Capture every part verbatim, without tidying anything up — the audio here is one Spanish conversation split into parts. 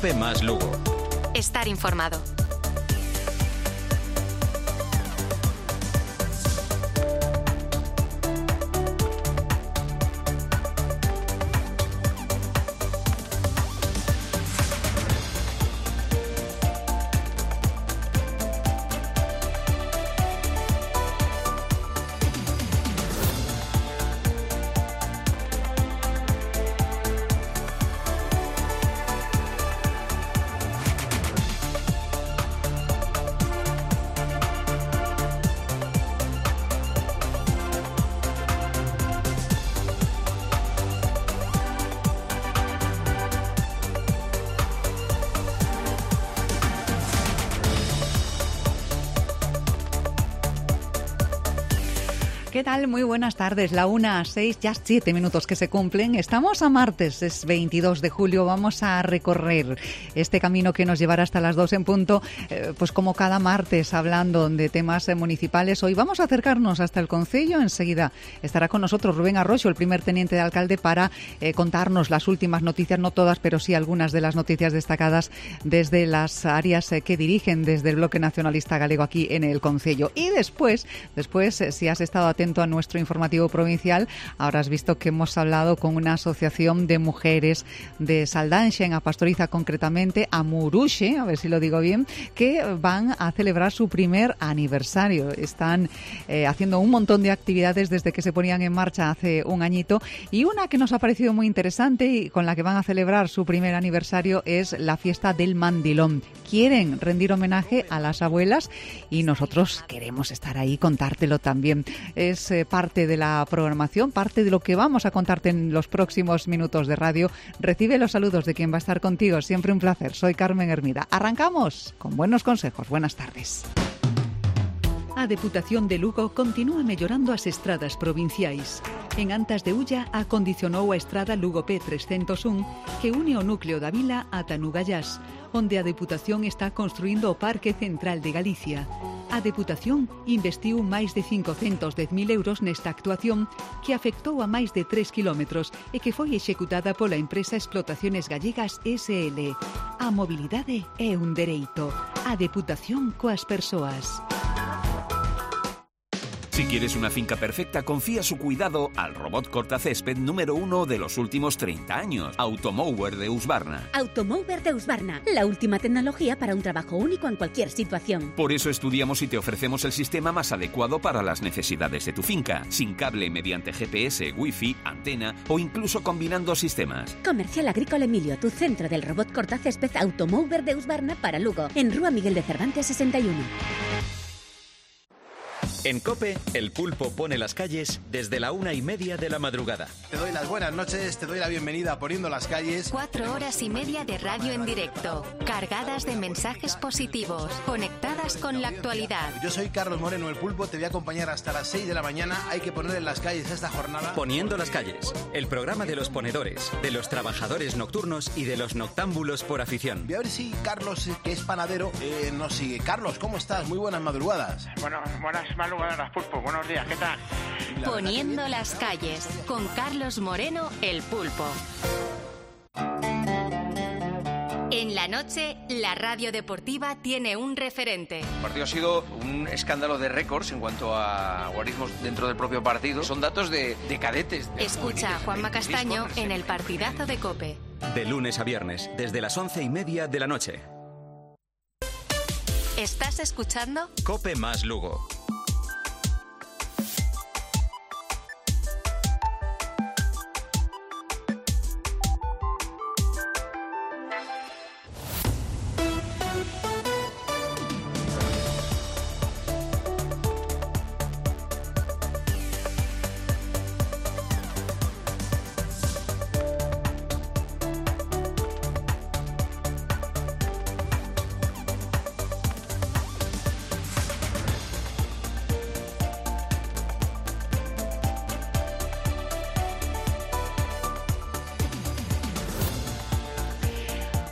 Cope más Lugo. Estar informado. ¿Qué tal? Muy buenas tardes. La una a seis, ya siete minutos que se cumplen. Estamos a martes, es veintidós de julio. Vamos a recorrer este camino que nos llevará hasta las dos en punto, eh, pues como cada martes, hablando de temas eh, municipales. Hoy vamos a acercarnos hasta el concello. Enseguida estará con nosotros Rubén Arroyo, el primer teniente de alcalde, para eh, contarnos las últimas noticias, no todas, pero sí algunas de las noticias destacadas desde las áreas eh, que dirigen desde el Bloque Nacionalista Galego aquí en el concello. Y después, después eh, si has estado atento a nuestro informativo provincial, habrás visto que hemos hablado con una asociación de mujeres de Saldanxa, en A Pastoriza concretamente, a Muruxe, a ver si lo digo bien, que van a celebrar su primer aniversario. Están eh, haciendo un montón de actividades desde que se ponían en marcha hace un añito, y una que nos ha parecido muy interesante y con la que van a celebrar su primer aniversario es la fiesta del mandilón. Quieren rendir homenaje a las abuelas y nosotros queremos estar ahí, contártelo también. Es eh, parte de la programación, parte de lo que vamos a contarte en los próximos minutos de radio. Recibe los saludos de quien va a estar contigo. Siempre un placer. Soy Carmen Hermida. Arrancamos con buenos consejos. Buenas tardes. A Deputación de Lugo continúa mellorando as estradas provinciais. En Antas de Ulla acondicionou a estrada Lugo P trescentos un que une o núcleo da vila ata Nugallás, onde a Deputación está construindo o Parque Central de Galicia. A Deputación investiu máis de cincocentos dez mil euros nesta actuación que afectou a máis de tres kilómetros e que foi executada pola empresa Explotaciones Gallegas S L. A mobilidade é un dereito. A Deputación coas persoas. Si quieres una finca perfecta, confía su cuidado al robot cortacésped número uno de los últimos treinta años, Automower de Husqvarna. Automower de Husqvarna, la última tecnología para un trabajo único en cualquier situación. Por eso estudiamos y te ofrecemos el sistema más adecuado para las necesidades de tu finca, sin cable, mediante G P S, Wi-Fi, antena o incluso combinando sistemas. Comercial Agrícola Emilio, tu centro del robot cortacésped Automower de Husqvarna para Lugo, en Rúa Miguel de Cervantes sesenta y uno. En COPE, el pulpo pone las calles desde la una y media de la madrugada. Te doy las buenas noches, te doy la bienvenida a Poniendo las Calles. Cuatro horas y media de radio en directo, cargadas de mensajes positivos, conectadas con la actualidad. Yo soy Carlos Moreno, el pulpo, te voy a acompañar hasta las seis de la mañana. Hay que poner en las calles esta jornada. Poniendo las calles, el programa de los ponedores, de los trabajadores nocturnos y de los noctámbulos por afición. Voy a ver si Carlos, que es panadero, eh, nos sigue. Carlos, ¿cómo estás? Muy buenas madrugadas. Bueno, buenas madrugadas. Buenas, Pulpo. Buenos días, ¿qué tal? Poniendo las calles, con Carlos Moreno, el pulpo. En la noche, la radio deportiva tiene un referente. El partido ha sido un escándalo de récords en cuanto a guarismos dentro del propio partido. Son datos de, de cadetes. De Escucha a Juanma Castaño en el partidazo de COPE. De lunes a viernes, desde las once y media de la noche. ¿Estás escuchando? COPE más Lugo.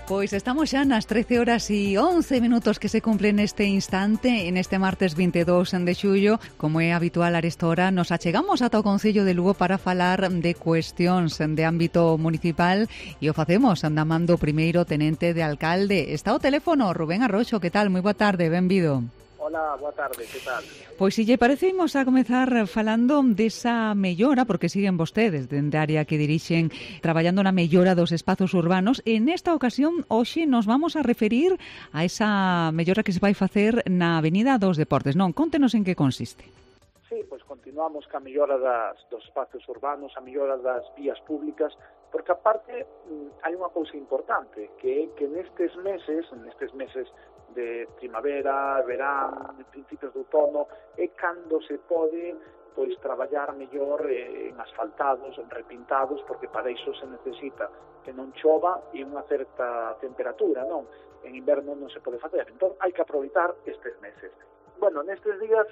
Pois estamos xa nas trece horas e once minutos que se cumplen neste instante, en este martes veintidós de xullo. Como é habitual a esta hora, nos achegamos ata o Concello de Lugo para falar de cuestións de ámbito municipal e o facemos da man do primeiro tenente de alcalde. Está o teléfono, Rubén Arroxo, que tal? Moi boa tarde, benvido. Hola, boa tarde, que tal? Pois se lle parece, imos a comezar falando desa mellora, porque siguen vostedes dende a área que dirixen traballando na mellora dos espazos urbanos. En esta ocasión, hoxe nos vamos a referir a esa mellora que se vai facer na Avenida dos Deportes, non? Contenos en que consiste. Sí, pois continuamos ca mellora das, dos espazos urbanos, a mellora das vías públicas, porque aparte hai unha cousa importante, que é que nestes meses, nestes meses de primavera, verán, de principios de outono, é cando se pode pois traballar mellor eh, en asfaltados, en repintados, porque para iso se necesita que non chova e unha certa temperatura, non? En inverno non se pode facer, entón hai que aproveitar estes meses. Bueno, nestes días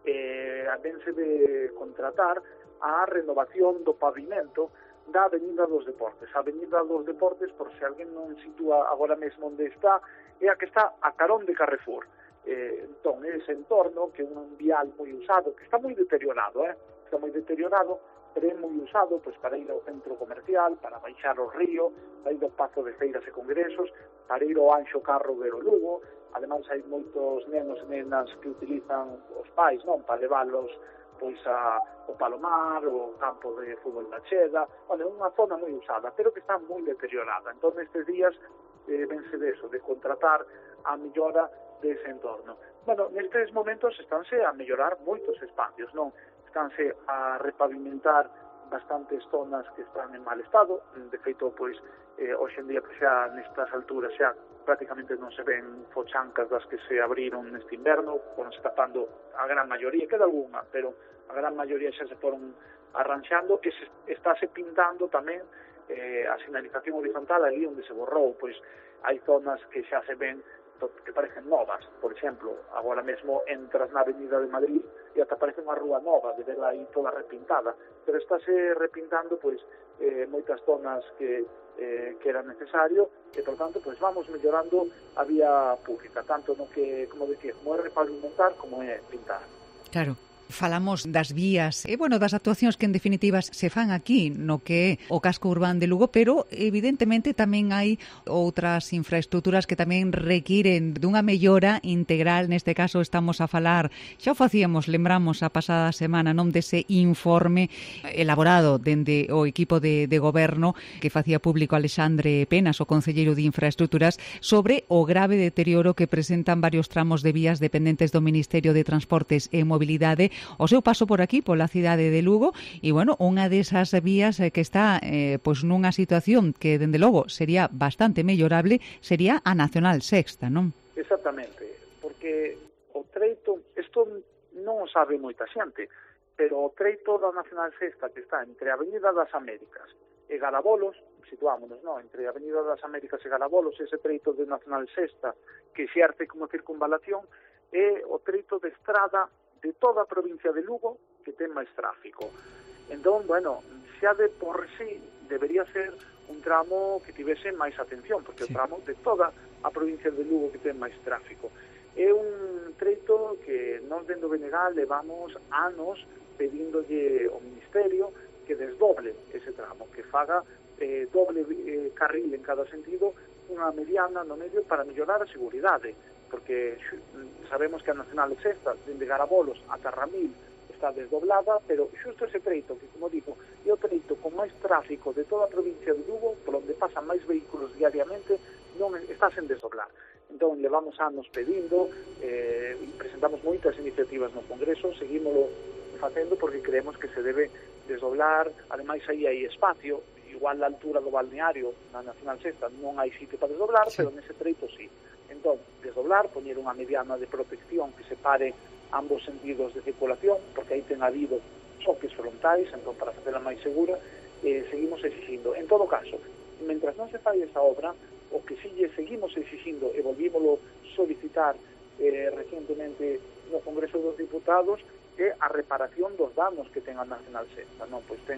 eh, vense de contratar a renovación do pavimento da Avenida dos Deportes. A Avenida dos Deportes, por se alguén non sitúa agora mesmo onde está, é a que está a carón de Carrefour. Eh, entón, ese entorno, que é un vial moi usado, que está moi deteriorado, eh? está moi deteriorado, pero é moi usado pois, para ir ao centro comercial, para baixar o río, para ir ao Pazo de Feiras e Congresos, para ir ao Anxo Carro ver o Lugo. Ademais, hai moitos nenos e nenas que utilizan os pais, non, para leválos pois a, o Palomar, o campo de fútbol da Cheda. Bueno, é unha zona moi usada, pero que está moi deteriorada. Entón, nestes días, eh, vense de eso, de contratar a mellora dese entorno. Bueno, nestes momentos estánse a mellorar moitos espacios, non? Estánse a repavimentar bastantes zonas que están en mal estado. De feito, pois, eh, hoxe en día, pois, xa nestas alturas, xa prácticamente non se ven fochancas das que se abriron neste inverno, foron se tapando a gran maioría, queda algunha, pero a gran maioría xa se foron arranxando, que se estáse pintando tamén eh, a sinalización horizontal ali onde se borrou, pois hai zonas que xa se ven que parecen novas. Por exemplo, agora mesmo entras na Avenida de Madrid e ata parece unha rúa nova de verla aí toda repintada, pero estáse repintando pois eh, moitas zonas que, eh, que era necesario e, por tanto, pois vamos mellorando a vía pública, tanto no que, como decía, como é repavimentar como é pintar. Claro. Falamos das vías e, bueno, das actuacións que en definitivas se fan aquí no que é o casco urbán de Lugo, pero evidentemente tamén hai outras infraestructuras que tamén requiren dunha mellora integral. Neste caso estamos a falar, xa o facíamos, lembramos a pasada semana, non, dese informe elaborado dende o equipo de, de goberno que facía público Alexandre Penas, o concelleiro de Infraestructuras, sobre o grave deterioro que presentan varios tramos de vías dependentes do Ministerio de Transportes e Mobilidade o seu paso por aquí, pola cidade de Lugo, e, bueno, unha desas vías que está eh, pois nunha situación que, dende logo, sería bastante mellorable, sería a Nacional Sexta, non? Exactamente, porque o treito, isto non o sabe moita xente, pero o treito da Nacional Sexta que está entre a Avenida das Américas e Garabolos, situámonos, non? Entre a Avenida das Américas e Garabolos, ese treito de Nacional Sexta que se arte como circunvalación, é o treito de estrada de toda a provincia de Lugo que ten máis tráfico. Entón, bueno, xa de por sí debería ser un tramo que tivese máis atención, porque sí. O tramo de toda a provincia de Lugo que ten máis tráfico. É un treito que nós dentro do B N G levamos anos pedíndolle ao Ministerio que desdoble ese tramo, que faga eh, doble eh, carril en cada sentido, unha mediana no medio para mellorar a seguridade, porque sabemos que a Nacional Sexta, dende Garabolos a Ramil, está desdoblada, pero xusto ese treito, que, como digo, é o treito con máis tráfico de toda a provincia de Lugo, por onde pasan máis vehículos diariamente, non está sen desdoblar. Entón, levamos anos pedindo, eh, presentamos moitas iniciativas no Congreso, seguímoslo facendo porque creemos que se debe desdoblar. Ademais, aí hai espacio, igual a altura do balneario na Nacional Sexta non hai sitio para desdoblar, sí. Pero nese treito sí. Entón, desdoblar, poñer unha mediana de protección que separe ambos sentidos de circulación, porque aí ten habido choques frontais, entón, para facela máis segura, eh, seguimos exigindo. En todo caso, mentras non se fai esa obra, o que si lle seguimos exigindo, e volvímoslo solicitar eh, recientemente no Congreso dos Diputados, é a reparación dos danos que ten a Nacional Sexta, non? Pois ten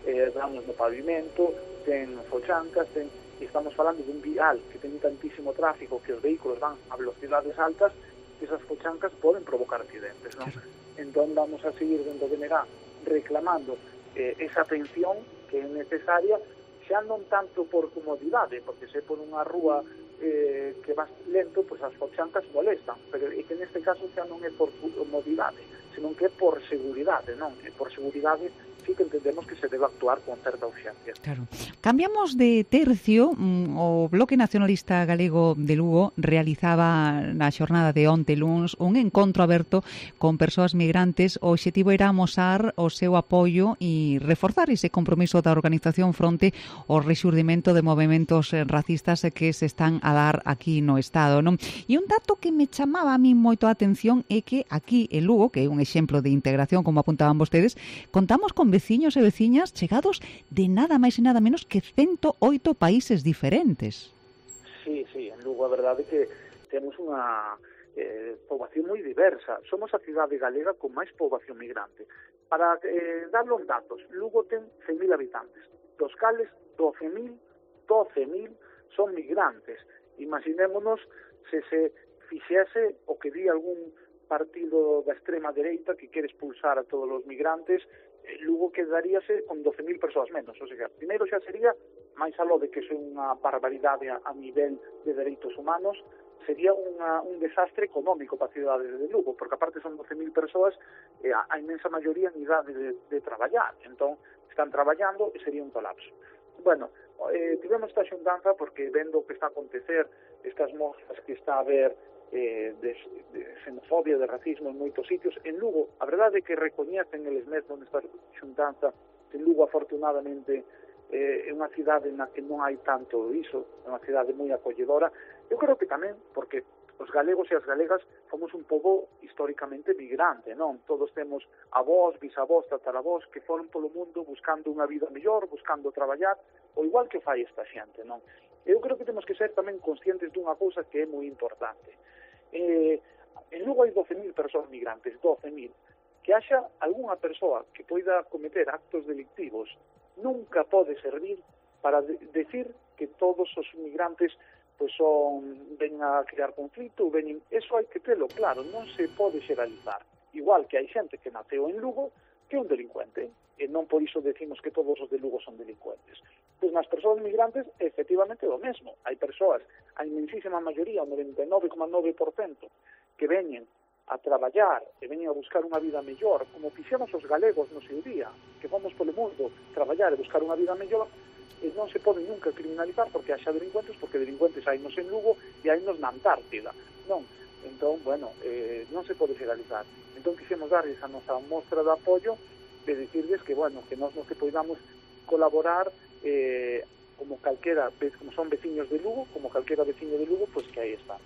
eh, danos no pavimento, ten fochancas, ten, e estamos falando dun vial que ten tantísimo tráfico que os vehículos van a velocidades altas, que esas fochancas poden provocar accidentes, non? Claro. Entón vamos a seguir dentro de Negá reclamando eh, esa atención que é necesaria, xa non tanto por comodidade, porque se por unha rúa eh, que vas lento, pois as fochancas molestan, pero é que neste caso xa non é por comodidade, senón que é por seguridade, non? E por seguridade sí que entendemos que se debe actuar con certa urxencia. Claro. Cambiamos de tercio. O Bloque Nacionalista Galego de Lugo realizaba na xornada de onte luns un encontro aberto con persoas migrantes. O obxectivo era amosar o seu apoio e reforzar ese compromiso da organización fronte ao rexurdimento de movementos racistas que se están a dar aquí no Estado, non? E un dato que me chamaba a mí moito a atención é que aquí en Lugo, que é un exemplo de integración, como apuntaban vostedes, contamos con veciños e veciñas chegados de nada máis e nada menos que ciento oito países diferentes. Sí, sí, en Lugo a verdade é que temos unha eh, poboación moi diversa. Somos a cidade galega con máis poboación migrante. Para eh, darle uns datos, Lugo ten cen mil habitantes, dos cales doce mil son migrantes. Imaginémonos se se fixese o que di algún partido da extrema dereita que quere expulsar a todos os migrantes, Lugo quedaríase con doce mil persoas menos. O sea, primeiro xa sería, máis aló de que é unha barbaridade a, a nivel de dereitos humanos, sería unha, un desastre económico para a cidade de Lugo, porque aparte son doce mil persoas, e a, a inmensa maioría en idade de, de traballar, entón están traballando e sería un colapso. Bueno, eh, tivemos esta xuntanza porque vendo o que está a acontecer, estas mostras que está a ver eh, de, de xenofobia, de racismo en moitos sitios. En Lugo, a verdade é que recoñecen eles mesmos nesta xuntanza que Lugo afortunadamente eh, é unha cidade na que non hai tanto iso, é unha cidade moi acolledora. Eu creo que tamén porque os galegos e as galegas fomos un pobo históricamente migrante, non? Todos temos avós, bisavós, tataravós que foron polo mundo buscando unha vida mellor, buscando traballar, o igual que fai esta xente, non? Eu creo que temos que ser tamén conscientes dunha cousa que é moi importante. Eh, en Lugo hai doce mil persoas migrantes, doce mil. Que haxa algunha persoa que poida cometer actos delictivos nunca pode servir para de decir que todos os migrantes pois son ven a crear conflito, ven, eso hai que telo claro, non se pode xeralizar. Igual que hai xente que naceu en Lugo que é un delincuente, e non por iso decimos que todos os de Lugo son delincuentes. Pois nas persoas migrantes, efectivamente, o mesmo. Hai persoas, a inmensísima maioría, o noventa e nove coma nove por cento, que veñen a traballar e veñen a buscar unha vida mellor, como fixemos os galegos no seu día, que fomos polo mundo traballar e buscar unha vida mellor, e non se pode nunca criminalizar porque haxa delincuentes, porque delincuentes hai nos en Lugo e hai nos na Antártida, non? Entón, bueno, eh, non se pode generalizar. Entón, quixemos darles a nosa mostra de apoio de decirles que, bueno, que nós nos que podamos colaborar eh, como calquera, como son veciños de Lugo, como calquera veciño de Lugo, pois pues que aí estamos.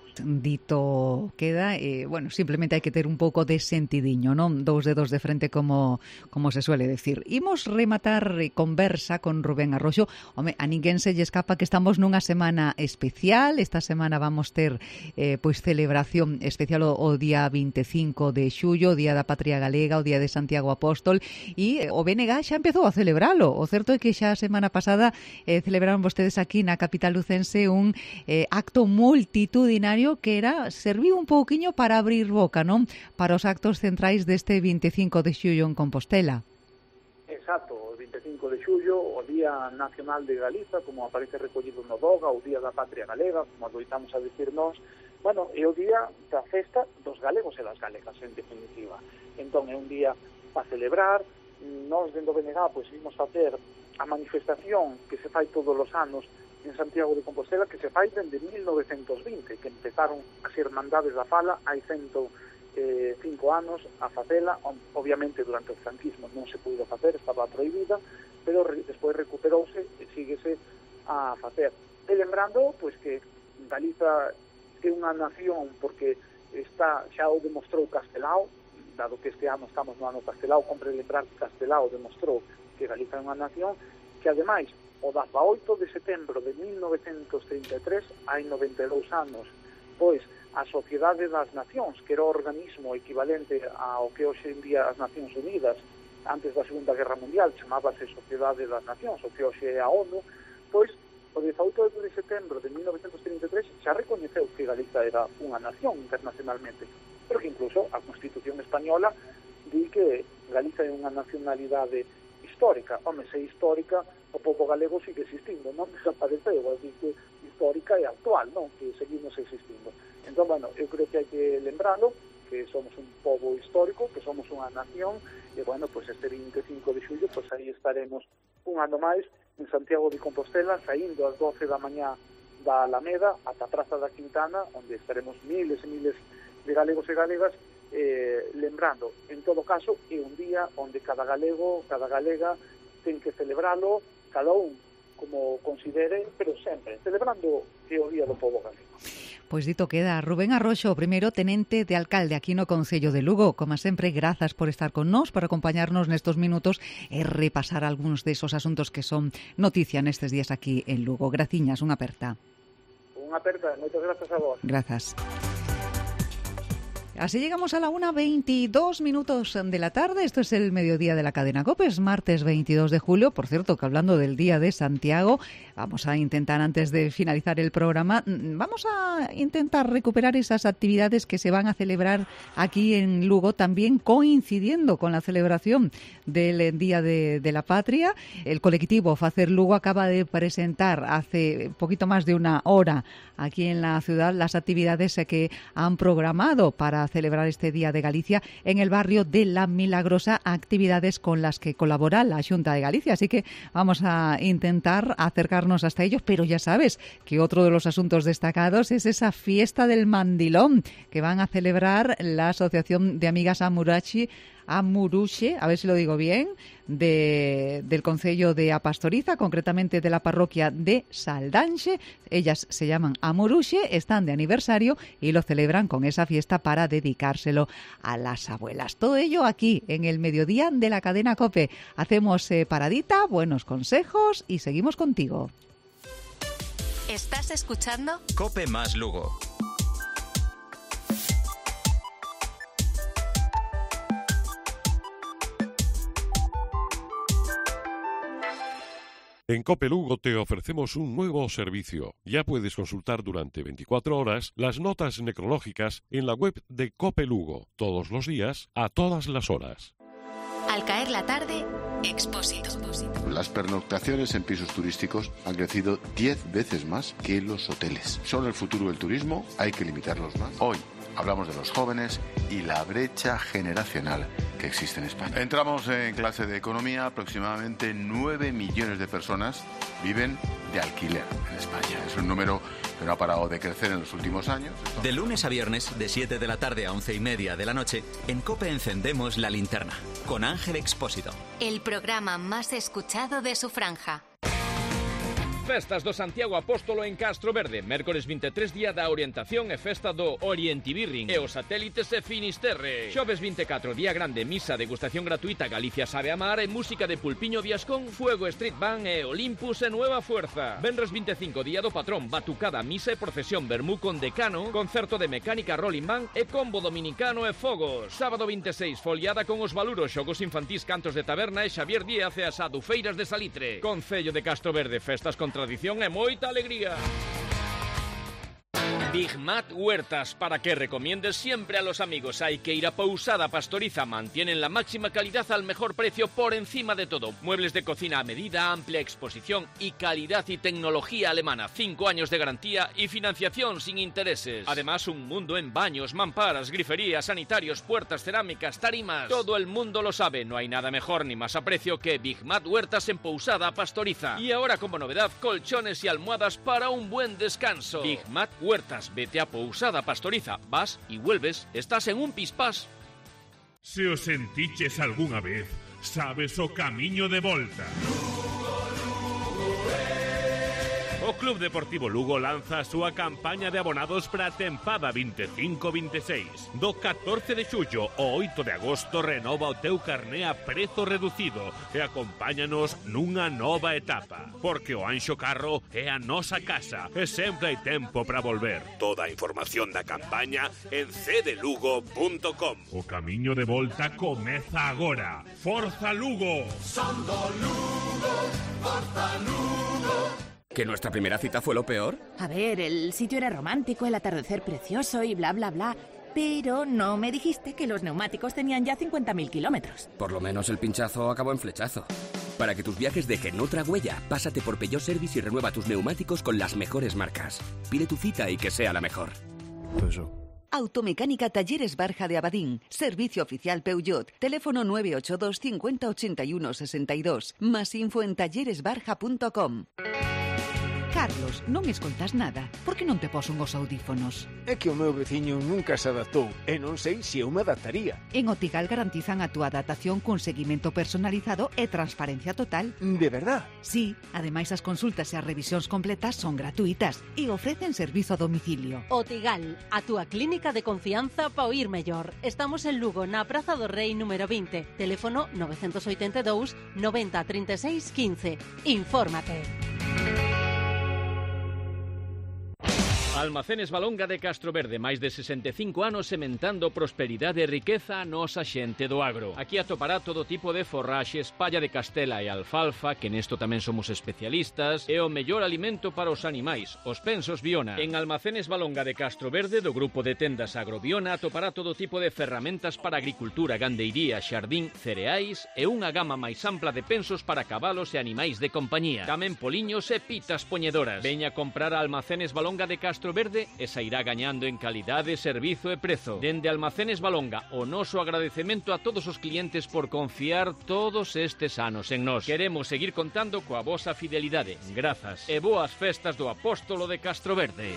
Dito queda, eh, bueno, simplemente hai que ter un pouco de sentidiño, non? Dous dedos de frente, como como se suele decir. Imos rematar conversa con Rubén Arroxo. Home, a ninguén se lle escapa que estamos nunha semana especial. Esta semana vamos ter eh, pois celebración especial o, o día vinte e cinco de xullo, o Día da Patria Galega, o Día de Santiago Apóstol, e o B N G xa empezou a celebralo. O certo é que xa a semana pasada eh, celebraron vostedes aquí na capital lucense un eh, acto multitudinario que era serviu un pouquiño para abrir boca, non? Para os actos centrais deste vinte e cinco de xullo en Compostela. Exacto, o vinte e cinco de xullo, o Día Nacional de Galiza, como aparece recollido no D O G A, o Día da Patria Galega, como adoitamos a decir nós, bueno, é o día da festa dos galegos e das galegas, en definitiva. Entón, é un día para celebrar. Nós, dentro do B N G, pois, vimos facer a manifestación que se fai todos os anos en Santiago de Compostela, que se fai dende mil novecentos vinte, que empezaron as Irmandades da Fala hai cento cinco anos a facela. Obviamente durante o franquismo non se puido facer, estaba prohibida, pero re, despois recuperouse e síguese a facer. E lembrando, pois, que Galiza é unha nación porque está, xa o demostrou Castelao, dado que este ano estamos no ano Castelao, compre lembrar que Castelao demostrou que Galiza é unha nación, que ademais o dezaoito de setembro de mil novecentos trinta e tres, hai noventa e dous anos, pois a Sociedade das Nacións, que era o organismo equivalente ao que hoxe en día as Nacións Unidas, antes da Segunda Guerra Mundial, chamábase Sociedade das Nacións, o que hoxe é a ONU, pois o dezaoito de setembro de mil novecentos trinta e tres xa recoñeceu que Galiza era unha nación internacionalmente, pero que incluso a Constitución Española di que Galiza é unha nacionalidade histórica. Home, se histórica, o povo galego sigue existindo, non desapareceu, así que histórica e actual, non? Que seguimos existindo. Entón, bueno, eu creo que hai que lembralo, que somos un pobo histórico, que somos unha nación, e, bueno, pues este vinte e cinco de xullo, pues aí estaremos un ano máis en Santiago de Compostela, saindo ás doce da mañá da Alameda ata a Praza da Quintana, onde estaremos miles e miles de galegos e galegas, eh, lembrando, en todo caso, é un día onde cada galego, cada galega, ten que celebralo, cada un como considere, pero sempre celebrando que é o Día do Pobo Galego. Pois dito queda. Rubén Arroxo, primeiro tenente de alcalde aquí no Concello de Lugo. Como sempre, grazas por estar con nós, por acompañarnos nestos minutos e repasar algúns desos asuntos que son noticia nestes días aquí en Lugo. Graciñas, unha aperta. Unha aperta, moitas grazas a vos. Grazas. Así llegamos a la una veintidós minutos de la tarde. Esto es el mediodía de la cadena COPE. Es martes veintidós de julio. Por cierto, que hablando del Día de Santiago, vamos a intentar, antes de finalizar el programa, vamos a intentar recuperar esas actividades que se van a celebrar aquí en Lugo, también coincidiendo con la celebración del Día de, de la Patria. El colectivo Facer Lugo acaba de presentar hace poquito más de una hora aquí en la ciudad las actividades que han programado para celebrar este Día de Galicia en el barrio de La Milagrosa, actividades con las que colabora la Xunta de Galicia. Así que vamos a intentar acercarnos hasta ellos, pero ya sabes que otro de los asuntos destacados es esa fiesta del mandilón que van a celebrar la Asociación de Amigas Amurachi, Amuruxe, a ver si lo digo bien, de, del Concello de A Pastoriza, concretamente de la parroquia de Saldanxe. Ellas se llaman Amuruxe, están de aniversario y lo celebran con esa fiesta para dedicárselo a las abuelas. Todo ello aquí en el mediodía de la cadena COPE. Hacemos eh, paradita, buenos consejos y seguimos contigo. ¿Estás escuchando? COPE más Lugo. En COPE Lugo te ofrecemos un nuevo servicio. Ya puedes consultar durante veinticuatro horas las notas necrológicas en la web de COPE Lugo, todos los días, a todas las horas. Al caer la tarde, Expósito. Las pernoctaciones en pisos turísticos han crecido diez veces más que los hoteles. Son el futuro del turismo, hay que limitarlos más. Hoy hablamos de los jóvenes y la brecha generacional que existe en España. Entramos en clase de economía, aproximadamente nueve millones de personas viven de alquiler en España. Es un número que no ha parado de crecer en los últimos años. De lunes a viernes, de siete de la tarde a once y media de la noche, en COPE encendemos la linterna, con Ángel Expósito. El programa más escuchado de su franja. Festas do Santiago Apóstolo en Castro Verde. Mércores vinte e tres, día da orientación e festa do Orientibirring e os satélites e Finisterre. Xoves vinte e catro, día grande, misa, degustación gratuita, Galicia sabe amar e música de Pulpiño Viascón, Fuego Street Band e Olympus e Nueva Fuerza. Venres vinte e cinco, día do patrón, batucada, misa e procesión, vermú con decano, concerto de mecánica Rolling Band e combo dominicano e fogos. Sábado vinte e seis, foliada con os baluros, xogos infantís, cantos de taberna e Xavier Díaz e as adufeiras de Salitre. Concello de Castro Verde, festas contra tradición e moita alegría. Big Mat Huertas, para que recomiendes siempre a los amigos. Hay que ir a Pousada Pastoriza, mantienen la máxima calidad al mejor precio por encima de todo. Muebles de cocina a medida, amplia exposición y calidad y tecnología alemana. Cinco años de garantía y financiación sin intereses. Además, un mundo en baños, mamparas, griferías, sanitarios, puertas, cerámicas, tarimas. Todo el mundo lo sabe, no hay nada mejor ni más a precio que Big Mat Huertas en Pousada Pastoriza. Y ahora como novedad, colchones y almohadas para un buen descanso. Big Mat Huertas. Vete a Pousada Pastoriza, vas y vuelves, estás en un pispás. Se os sentiches algunha vez, sabes o camiño de volta. O Club Deportivo Lugo lanza a súa campaña de abonados para a tempada vinte e cinco vinte e seis. Do catorce de xullo ao oito de agosto renova o teu carné a prezo reducido e acompáñanos nunha nova etapa. Porque o Anxo Carro é a nosa casa e sempre hai tempo para volver. Toda a información da campaña en c d lugo punto com. O camiño de volta comeza agora. Forza Lugo! Son do Lugo, Forza Lugo. ¿Que nuestra primera cita fue lo peor? A ver, el sitio era romántico, el atardecer precioso y bla, bla, bla. Pero no me dijiste que los neumáticos tenían ya cincuenta mil kilómetros. Por lo menos el pinchazo acabó en flechazo. Para que tus viajes dejen otra huella, pásate por Peugeot Service y renueva tus neumáticos con las mejores marcas. Pide tu cita y que sea la mejor. Peugeot. Automecánica Talleres Barja de Abadín. Servicio oficial Peugeot. Teléfono nueve ocho dos cincuenta ochenta y uno sesenta y dos. Más info en talleres barja punto com. Carlos, non escoltas nada. Por que non te pos unhos audífonos? É que o meu veciño nunca se adaptou e non sei se eu me adaptaría. En Otigal garantizan a túa adaptación cun seguimento personalizado e transparencia total. De verdad? Sí, ademais as consultas e as revisións completas son gratuitas e ofrecen servizo a domicilio. Otigal, a túa clínica de confianza para oír mellor. Estamos en Lugo, na Praza do Rei número vinte. Teléfono nove oito dous, noventa, trinta e seis, quince. Infórmate. Almacenes Balonga de Castroverde, máis de sesenta e cinco anos sementando prosperidade e riqueza a nosa xente do agro. Aquí atopará todo tipo de forraxes, palla de castela e alfalfa, que nesto tamén somos especialistas, e o mellor alimento para os animais, os pensos Biona. En Almacenes Balonga de Castroverde, do grupo de tendas Agrobiona, atopará todo tipo de ferramentas para agricultura, gandeiría, xardín, cereais e unha gama máis ampla de pensos para cabalos e animais de compañía. Tamén poliños e pitas poñedoras. Veña a comprar a Almacenes Balonga de Castroverde Verde e sairá gañando en calidade, servizo e prezo. Dende Almacenes Balonga, o noso agradecemento a todos os clientes por confiar todos estes anos en nós. Queremos seguir contando coa vosa fidelidade. Grazas e boas festas do Apóstolo de Castroverde.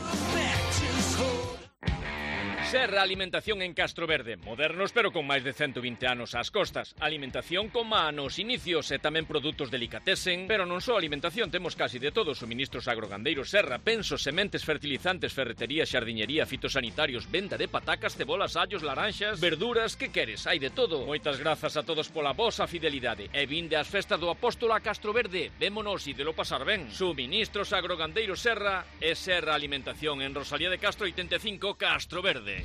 Serra Alimentación en Castroverde. Modernos pero con máis de ciento vinte anos ás costas. Alimentación con manos inicios e tamén produtos delicatessen. Pero non só alimentación, temos casi de todo. Suministros agrogandeiros, serra, pensos, sementes, fertilizantes, ferretería, xardiñería, fitosanitarios, venda de patacas, cebolas, allos, laranxas, verduras. Que queres? Hai de todo. Moitas grazas a todos pola vosa fidelidade. E vinde ás festas do Apóstolo a Castroverde. Vémonos e de lo pasar ben. Suministros agrogandeiros Serra e Serra Alimentación en Rosalía de Castro oitenta e cinco, Castroverde.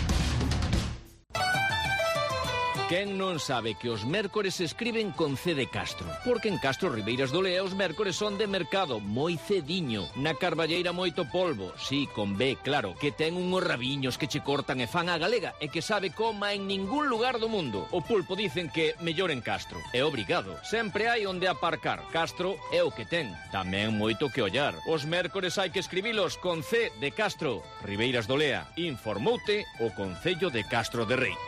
Quen non sabe que os mércores se escriben con C de Castro? Porque en Castro Ribeiras do Lea os mércores son de mercado, moi cediño. Na Carballeira moito polvo, sí, con B, claro, que ten unhos rabiños que che cortan e fan a galega e que sabe coma en ningún lugar do mundo. O pulpo dicen que mellor en Castro. É obrigado. Sempre hai onde aparcar. Castro é o que ten. Tamén moito que ollar. Os mércores hai que escribilos con C de Castro. Ribeiras do Lea. Informoute o Concello de Castro de Rei.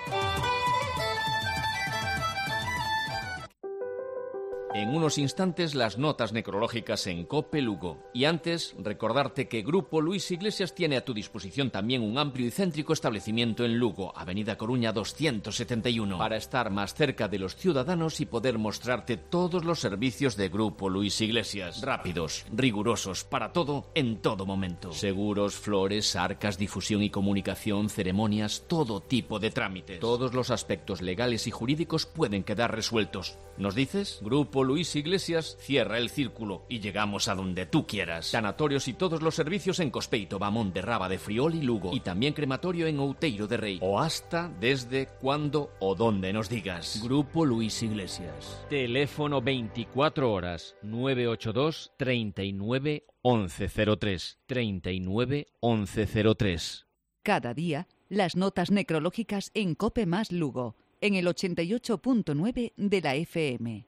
En unos instantes, las notas necrológicas en COPE Lugo. Y antes, recordarte que Grupo Luis Iglesias tiene a tu disposición también un amplio y céntrico establecimiento en Lugo, Avenida Coruña doscientos setenta y uno, para estar más cerca de los ciudadanos y poder mostrarte todos los servicios de Grupo Luis Iglesias. Rápidos, rigurosos, para todo, en todo momento. Seguros, flores, arcas, difusión y comunicación, ceremonias, todo tipo de trámites. Todos los aspectos legales y jurídicos pueden quedar resueltos. ¿Nos dices? Grupo Luis Iglesias cierra el círculo y llegamos a donde tú quieras. Sanatorios y todos los servicios en Cospeito, Bamón de Raba de Friol y Lugo. Y también crematorio en Outeiro de Rei. O hasta, desde, cuando o donde nos digas. Grupo Luis Iglesias. Teléfono veinticuatro horas nueve ocho dos, treinta y nueve, once cero tres. treinta y nueve, once cero tres. Cada día, las notas necrológicas en COPE más Lugo, en el ochenta y ocho punto nueve de la F M.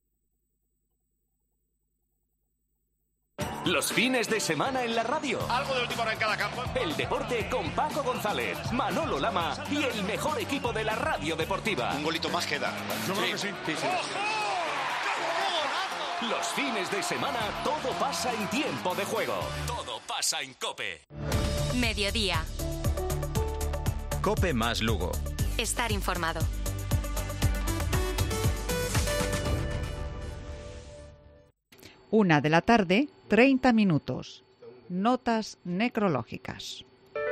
Los fines de semana en la radio. Algo de última hora en cada campo. El deporte con Paco González, Manolo Lama y el mejor equipo de la radio deportiva. Un golito más queda. Yo creo que sí. sí, sí. Los fines de semana todo pasa en tiempo de juego. Todo pasa en COPE. Mediodía. COPE más Lugo. Estar informado. Una de la tarde, treinta minutos. Notas necrológicas.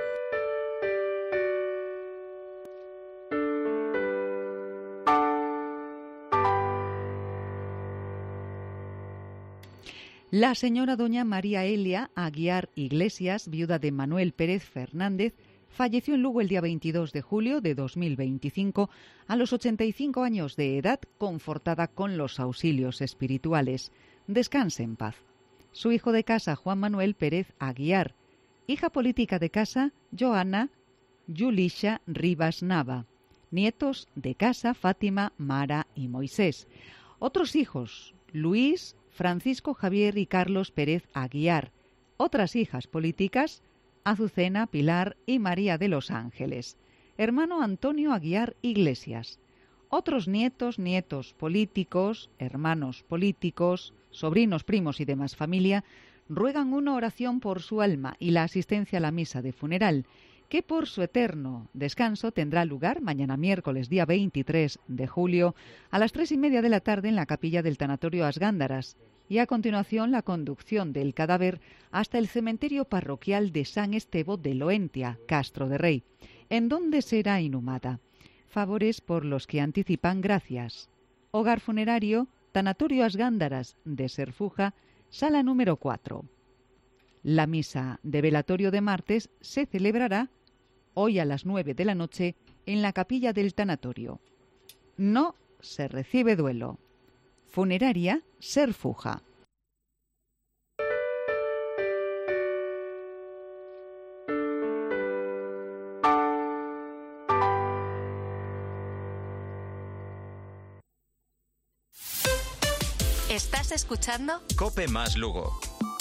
La señora doña María Elia Aguiar Iglesias, viuda de Manuel Pérez Fernández, falleció en Lugo el día veintidós de julio de dos mil veinticinco a los ochenta y cinco años de edad, confortada con los auxilios espirituales. Descanse en paz. Su hijo de casa, Juan Manuel Pérez Aguiar. Hija política de casa, Joana Yulisha Rivas Nava. Nietos de casa, Fátima, Mara y Moisés. Otros hijos, Luis, Francisco Javier y Carlos Pérez Aguiar. Otras hijas políticas, Azucena, Pilar y María de los Ángeles. Hermano Antonio Aguiar Iglesias. Otros nietos, nietos políticos, hermanos políticos, sobrinos, primos y demás familia, ruegan una oración por su alma y la asistencia a la misa de funeral, que por su eterno descanso tendrá lugar mañana miércoles día veintitrés de julio a las tres y media de la tarde en la capilla del tanatorio Asgándaras, y a continuación la conducción del cadáver hasta el cementerio parroquial de San Estevo de Loentia, Castro de Rey, en donde será inhumada. Favores por los que anticipan gracias. Hogar funerario, tanatorio Asgándaras de Serfuja, sala número cuatro. La misa de velatorio de martes se celebrará hoy a las nueve de la noche en la capilla del tanatorio. No se recibe duelo. Funeraria Serfuja. ¿Estás escuchando? Cope más Lugo.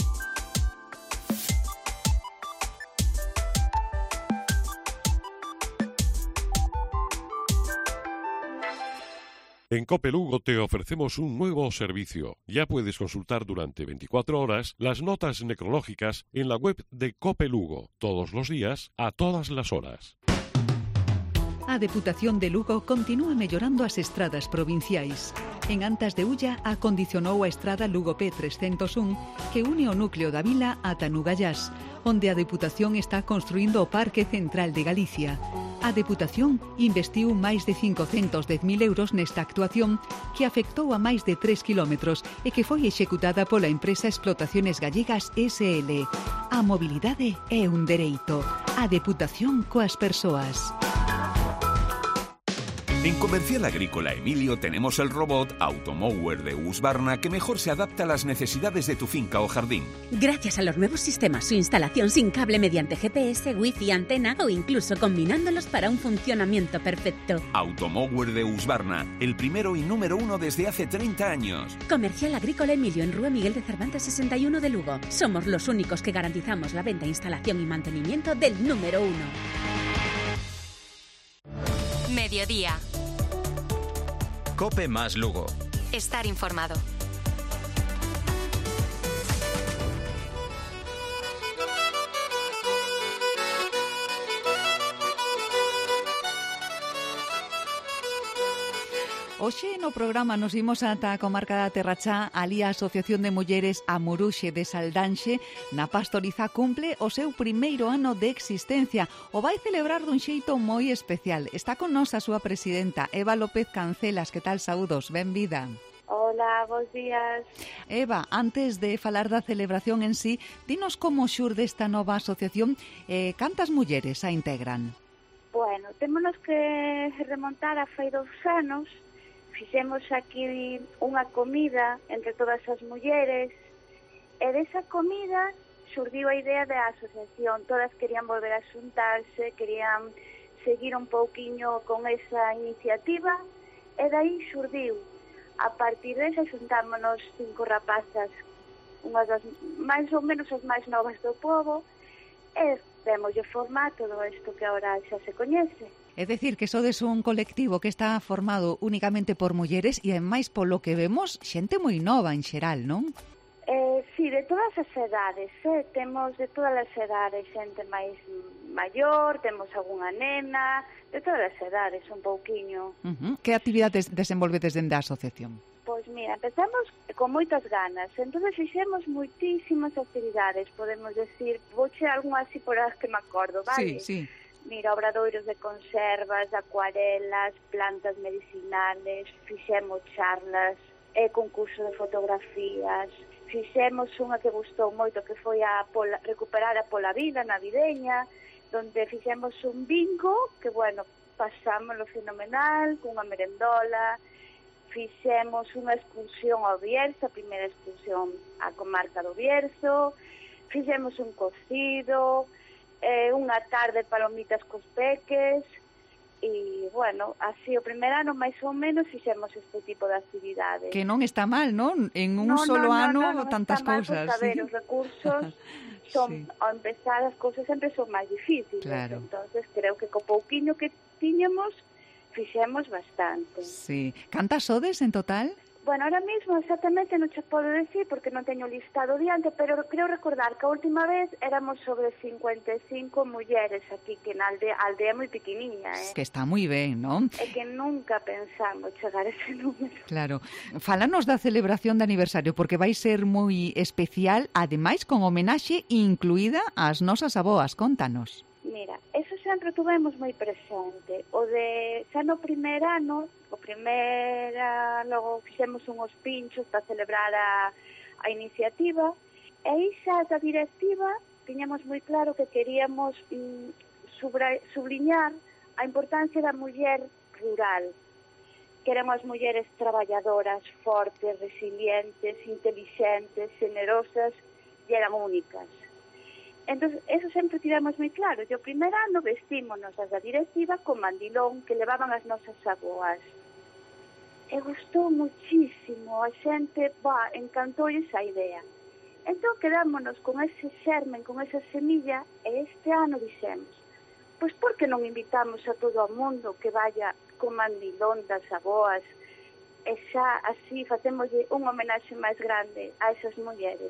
En Cope Lugo te ofrecemos un nuevo servicio. Ya puedes consultar durante veinticuatro horas las notas necrológicas en la web de Cope Lugo, todos los días, a todas las horas. A Deputación de Lugo continúa mellorando as estradas provinciais. En Antas de Ulla acondicionou a estrada Lugo P trescentos un que une o núcleo da vila ata Nugallás, onde a Deputación está construindo o Parque Central de Galicia. A Deputación investiu máis de cincocentos dez mil euros nesta actuación que afectou a máis de tres kilómetros e que foi executada pola empresa Explotaciones Gallegas S L. A mobilidade é un dereito. A Deputación coas persoas. En Comercial Agrícola Emilio tenemos el robot Automower de Husqvarna que mejor se adapta a las necesidades de tu finca o jardín. Gracias a los nuevos sistemas, su instalación sin cable mediante G P S, Wi-Fi, antena o incluso combinándolos para un funcionamiento perfecto. Automower de Husqvarna, el primero y número uno desde hace treinta años. Comercial Agrícola Emilio en Rúa Miguel de Cervantes sesenta y uno de Lugo. Somos los únicos que garantizamos la venta, instalación y mantenimiento del número uno. Mediodía. Cope más Lugo. Estar informado. Hoxe no programa nos imos ata a comarca da Terrachá, ali a Asociación de Mulleres Amuruxe de Saldanxe, na Pastoriza, cumple o seu primeiro ano de existencia. O vai celebrar dun xeito moi especial. Está con nos a súa presidenta, Eva López Cancelas. Que tal, saúdos? Benvida. Hola, bons días. Eva, antes de falar da celebración en sí, dinos como xurde esta nova asociación e eh, cantas mulleres a integran? Bueno, témonos que remontar a fai dous anos. Fixemos aquí unha comida entre todas as mulleres e desa comida xurdiu a idea da asociación. Todas querían volver a xuntarse, querían seguir un pouquiño con esa iniciativa e dai xurdiu. A partir desa xuntámonos cinco rapazas, unhas das máis ou menos as máis novas do povo, e démoslle forma a todo isto que agora xa se coñece. É dicir, que sodes un colectivo que está formado únicamente por mulleres e, ademais, polo que vemos, xente moi nova en xeral, non? Eh, sí, de todas as edades, eh? Temos de todas as edades, xente máis maior, temos algunha nena, de todas as edades, un pouquiño. Uh-huh. Que actividades desenvolvedes dende a asociación? Pois mira, empezamos con moitas ganas, entonces fixemos moitísimas actividades, podemos decir, vou che algunha así por as que me acordo, vale? Sí, sí. Mira, obradoiros de conservas, acuarelas, plantas medicinales, fixemos charlas, e concurso de fotografías, fixemos unha que gustou moito que foi a pola, recuperar a pola vida navideña, donde fixemos un bingo, que bueno, pasámoslo fenomenal, cunha merendola, fixemos unha excursión ao Bierzo, a primeira excursión á comarca do Bierzo, fixemos un cocido, eh, unha tarde de palomitas cos peques, e, bueno, así o primer ano máis ou menos fixemos este tipo de actividades. Que non está mal, non? En un no, solo no, ano no, no, tantas está mal, cousas. Pues, a ver, os recursos son, sí. Ao empezar as cousas sempre son máis difíciles, claro. Entonces creo que co pouquiño que tiñamos fixemos bastante. Sí. Cantas sodes en total? Bueno, ahora mismo exactamente non che podo decir porque non teño listado diante, pero creo recordar que a última vez éramos sobre cincuenta e cinco mulleres aquí, que na aldea, a aldea moi pequeniña, eh? Que está moi ben, non? É que nunca pensamos chegar a ese número. Claro. Fálanos da celebración de aniversario, porque vai ser moi especial, ademais con homenaxe incluída ás nosas aboas. Contanos. Mira, eso sempre tuvemos moi presente. O de xa no primer ano, o primeira, logo fixemos unhos pinchos para celebrar a, a iniciativa, e aí xa da directiva tiñamos moi claro que queríamos mm, subra, subliñar a importancia da muller rural, que eran as mulleres traballadoras, fortes, resilientes, intelixentes, generosas e eran únicas. Entón, eso sempre tiramos moi claro. E o primer ano vestímonos as da directiva con mandilón que levaban as nosas aboas. E gustou muchísimo, a xente, bah, encantou esa idea. Entón, quedámonos con ese xermen, con esa semilla, e este ano dixemos, pois por que non invitamos a todo o mundo que vaya con mandilón das aboas, e xa así facemos un homenaxe máis grande a esas mulleres.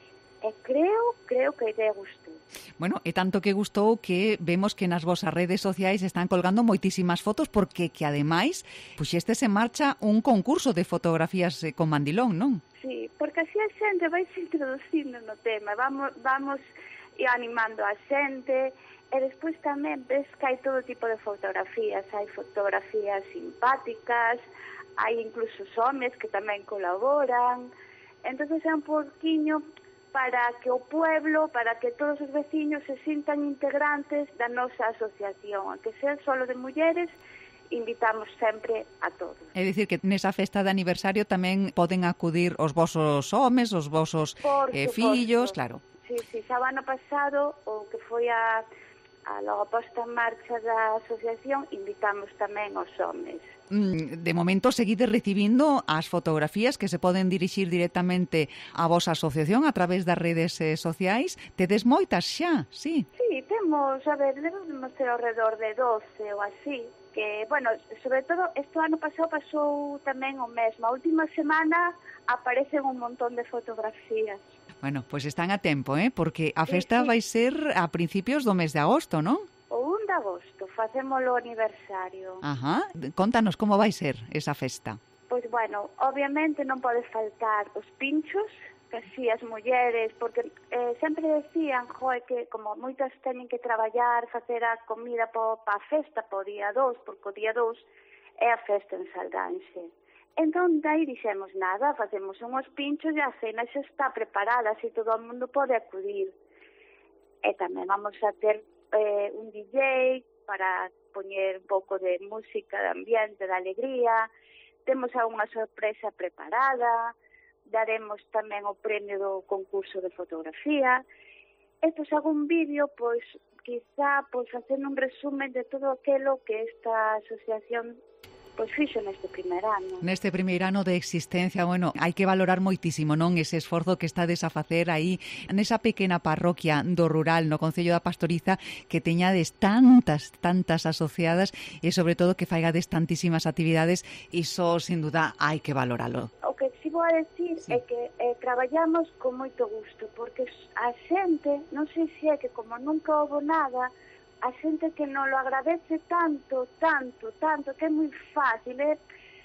E creo, creo que a idea gustou. Bueno, e tanto que gustou que vemos que nas vosas redes sociais están colgando moitísimas fotos porque que ademais puxestes en marcha un concurso de fotografías con mandilón, non? Sí, porque así a xente vai se introducindo no tema, vamos, vamos animando a xente, e despois tamén ves que hai todo tipo de fotografías, hai fotografías simpáticas, hai incluso homes que tamén colaboran, entonces é un pouquiño para que o pueblo, para que todos os veciños se sintan integrantes da nosa asociación, que sea solo de mulleres, invitamos sempre a todos. É dicir que nesa festa de aniversario tamén poden acudir os vosos homes, os vosos eh, fillos, claro. Sí, sí, xa o ano pasado, o que foi a, a logo posta en marcha da asociación, invitamos tamén os homes. De momento seguides recibindo as fotografías que se poden dirixir directamente á vosa asociación a través das redes eh, sociais. Tedes moitas xa, sí? Sí, temos, a ver, debemos ter ao redor de doce ou así, que, bueno, sobre todo, este ano pasado pasou tamén o mesmo. A última semana aparecen un montón de fotografías. Bueno, pois pues están a tempo, eh? Porque a festa sí, sí. vai ser a principios do mes de agosto, non? O un de agosto, facémolo aniversario. Ajá, contanos como vai ser esa festa. Pois, bueno, obviamente non pode faltar os pinchos, que así as mulleres, porque eh, sempre decían, joe, que como moitas teñen que traballar, facer a comida pa a festa, po día dos, porque o día dos é a festa en Saldanxe. Entón, dai dixemos nada, facemos unhos pinchos e a cena xa está preparada, así todo o mundo pode acudir. E tamén vamos a ter eh, un D J para poñer un pouco de música, de ambiente, de alegría. Temos unha sorpresa preparada, daremos tamén o premio do concurso de fotografía. E pois algún vídeo, pois, quizá, pois, facendo un resumen de todo aquilo que esta asociación pois fixo neste primer ano. Neste primeiro ano de existencia, bueno, hai que valorar moitísimo, non, ese esforzo que estades a facer aí nesa pequena parroquia do rural no Concello da Pastoriza, que teñades tantas, tantas asociadas e sobre todo que faigades tantísimas actividades, iso sin duda hai que valoralo. O que si vou a decir sí. é que eh, traballamos con moito gusto, porque a xente, non sei se é que como nunca houve nada, a xente que non lo agradece tanto, tanto, tanto, que é moi fácil, é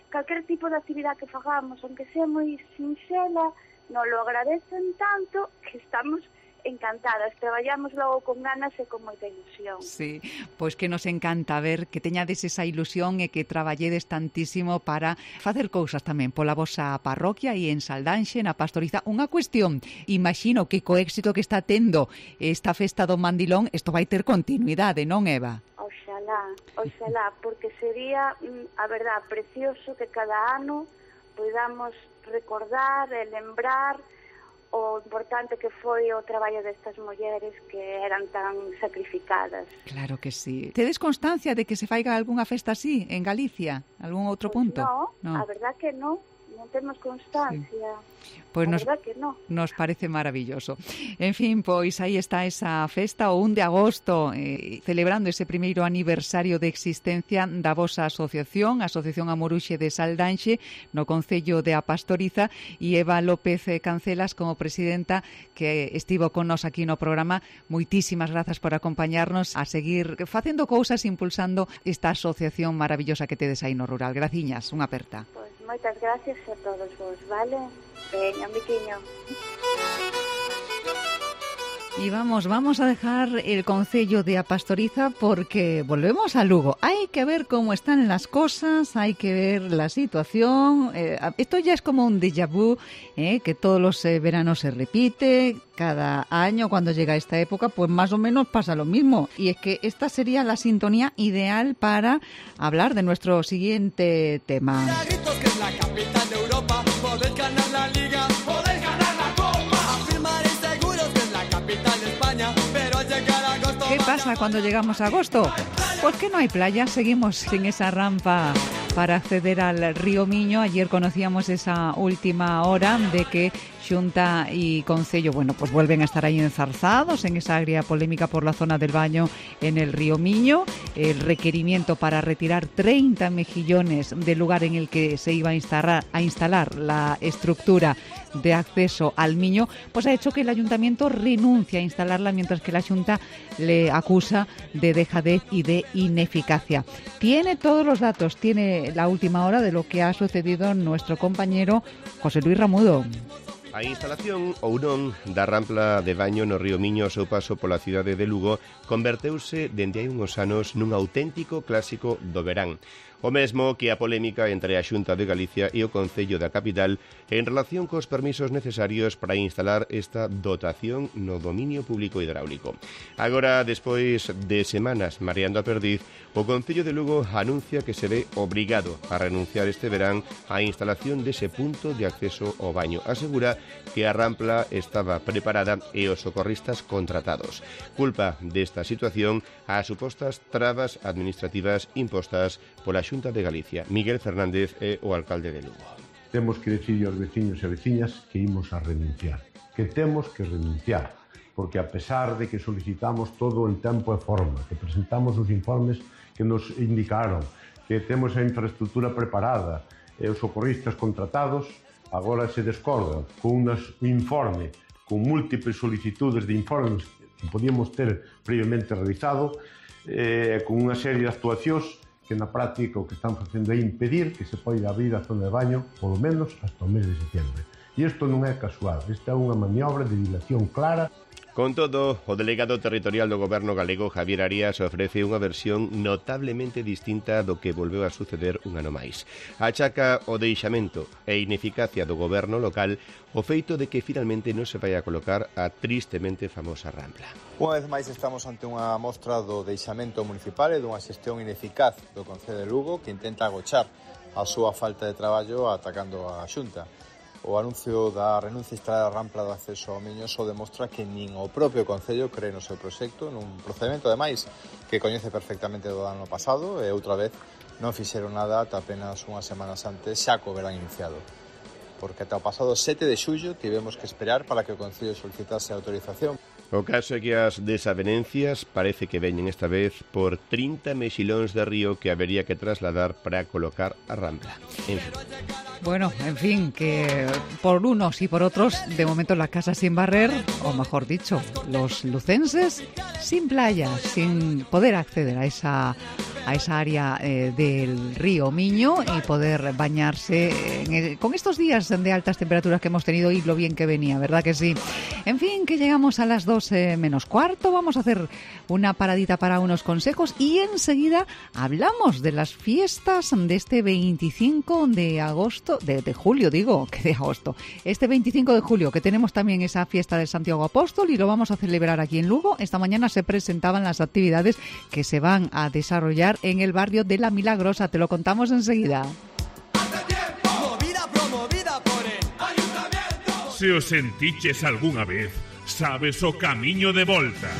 calquer tipo de actividade que fagamos, aunque sea moi sinxela, nos lo agradecen tanto que estamos encantadas, traballamos logo con ganas e con moita ilusión. Sí, pois que nos encanta ver que teñades esa ilusión e que traballedes tantísimo para facer cousas tamén pola vosa parroquia e en Saldanxe, na Pastoriza. Unha cuestión, imagino que co éxito que está tendo esta festa do Mandilón, isto vai ter continuidade, non, Eva? Oxalá, oxalá, porque sería, a verdad, precioso que cada ano podamos recordar e lembrar o importante que foi o traballo destas mulleres que eran tan sacrificadas. Claro que sí. Tedes constancia de que se faiga algunha festa así en Galicia? Algún outro Pues punto? No, no, a verdad que non. Non temos constancia. Sí. Pois nos, que no. nos parece maravilloso. En fin, pois aí está esa festa, o un de agosto, eh, celebrando ese primeiro aniversario de existencia da vosa asociación, Asociación Amoruxe de Saldanxe, no Concello de A Pastoriza, e Eva López Cancelas como presidenta, que estivo con nos aquí no programa. Moitísimas grazas por acompañarnos a seguir facendo cousas, impulsando esta asociación maravillosa que tedes aí no rural. Graciñas, unha aperta. Pues moitas gracias a todos vos, vale? Veña, un biquiño. Y vamos, vamos a dejar el concello de A Pastoriza porque volvemos a Lugo. Hay que ver cómo están las cosas, hay que ver la situación. Eh, esto ya es como un déjà vu, eh, que todos los eh, veranos se repite. Cada año cuando llega esta época, pues más o menos pasa lo mismo. Y es que esta sería la sintonía ideal para hablar de nuestro siguiente tema. Que es la capital de Europa, podéis ganar la liga, podéis ganar la copa. Afirmaréis seguros que es la capital de España, pero al llegar a agosto... ¿Qué pasa cuando llegamos a agosto? Pues que no hay playa, seguimos sin esa rampa para acceder al río Miño. Ayer conocíamos esa última hora de que Xunta y Concello, bueno, pues vuelven a estar ahí enzarzados en esa agria polémica por la zona del baño en el río Miño. El requerimiento para retirar treinta mejillones del lugar en el que se iba a instalar, a instalar la estructura de acceso al Miño, pues ha hecho que el ayuntamiento renuncie a instalarla, mientras que la Xunta le acusa de dejadez y de ineficacia. Tiene todos los datos, tiene la última hora de lo que ha sucedido nuestro compañero José Luis Ramudo. A instalación ou non da rampla de baño no río Miño ao seu paso pola cidade de Lugo converteuse dende hai uns anos nun auténtico clásico do verán. O mesmo que a polémica entre a Xunta de Galicia e o Concello da capital en relación cos permisos necesarios para instalar esta dotación no dominio público hidráulico. Agora, despois de semanas mareando a perdiz, o Concello de Lugo anuncia que se ve obrigado a renunciar este verán á instalación dese punto de acceso ao baño. Asegura que a rampla estaba preparada e os socorristas contratados. Culpa desta situación ás supostas trabas administrativas impostas pola Xunta de Galicia. Miguel Fernández é o alcalde de Lugo. Temos que decirle aos veciños e veciñas que imos a renunciar, que temos que renunciar, porque a pesar de que solicitamos todo en tempo e forma, que presentamos os informes que nos indicaron, que temos a infraestructura preparada e os socorristas contratados, agora se descordan con un informe, con múltiples solicitudes de informes que podíamos ter previamente realizado, eh, con unha serie de actuacións que na práctica o que están facendo é impedir que se poida abrir a zona de baño polo menos hasta o mes de setembro. E isto non é casual, esta é unha maniobra de dilación clara. Con todo, o delegado territorial do Goberno galego, Javier Arias, ofrece unha versión notablemente distinta do que volveu a suceder un ano máis. Achaca o deixamento e ineficacia do Goberno local o feito de que finalmente non se vai a colocar a tristemente famosa rampla. Unha vez máis estamos ante unha mostra do deixamento municipal e dunha xestión ineficaz do Concello de Lugo que intenta agochar a súa falta de traballo atacando a Xunta. O anuncio da renuncia a instalar a rampla do acceso ao Miño só demostra que nin o propio Concello cree no seu proxecto, nun procedimento, ademais, que coñece perfectamente do ano pasado e outra vez non fixeron nada ata apenas unhas semanas antes, xa co verán iniciado. Porque ata o pasado sete de xullo tivemos que esperar para que o Concello solicitase a autorización. O caso é que as desavenencias parece que veñen esta vez por trinta mexilóns de río que habería que trasladar para colocar a rampla. En fin. Bueno, en fin, que por unos y por otros, de momento la casa sin barrer, o mejor dicho, los lucenses sin playa, sin poder acceder a esa, a a esa área eh, del río Miño y poder bañarse en el, con estos días de altas temperaturas que hemos tenido y lo bien que venía, ¿verdad que sí? En fin, que llegamos a las doce menos cuarto, vamos a hacer una paradita para unos consejos y enseguida hablamos de las fiestas de este veinticinco de agosto, de, de julio digo, que de agosto, este veinticinco de julio, que tenemos también esa fiesta de Santiago Apóstol y lo vamos a celebrar aquí en Lugo. Esta mañana se presentaban las actividades que se van a desarrollar en el barrio de La Milagrosa, te lo contamos enseguida. Se os sentiches algunha vez, sabes o camiño de volta.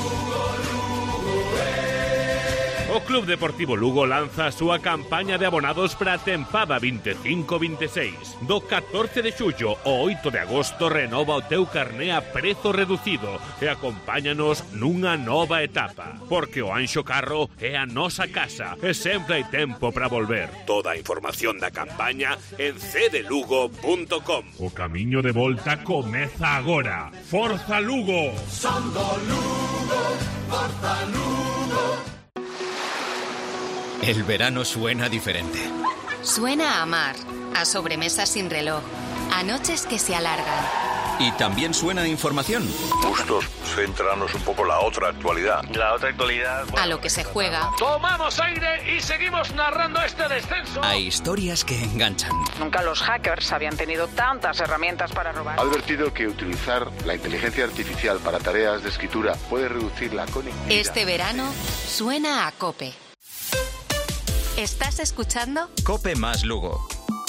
O Club Deportivo Lugo lanza a súa campaña de abonados para a tempada veinticinco veintiséis. Do catorce de xullo ao oito de agosto renova o teu carné a prezo reducido e acompáñanos nunha nova etapa. Porque o Anxo Carro é a nosa casa e sempre hai tempo para volver. Toda a información da campaña en c d lugo punto com. O camiño de volta comeza agora. Forza Lugo! Son do Lugo, forza Lugo. El verano suena diferente. Suena a mar, a sobremesas sin reloj, a noches que se alargan. Y también suena a información. Bustos, centrarnos un poco en la otra actualidad. La otra actualidad... A lo que se juega. Tomamos aire y seguimos narrando este descenso. A historias que enganchan. Nunca los hackers habían tenido tantas herramientas para robar. Ha advertido que utilizar la inteligencia artificial para tareas de escritura puede reducir la conectividad. Este verano suena a COPE. ¿Estás escuchando? COPE más Lugo.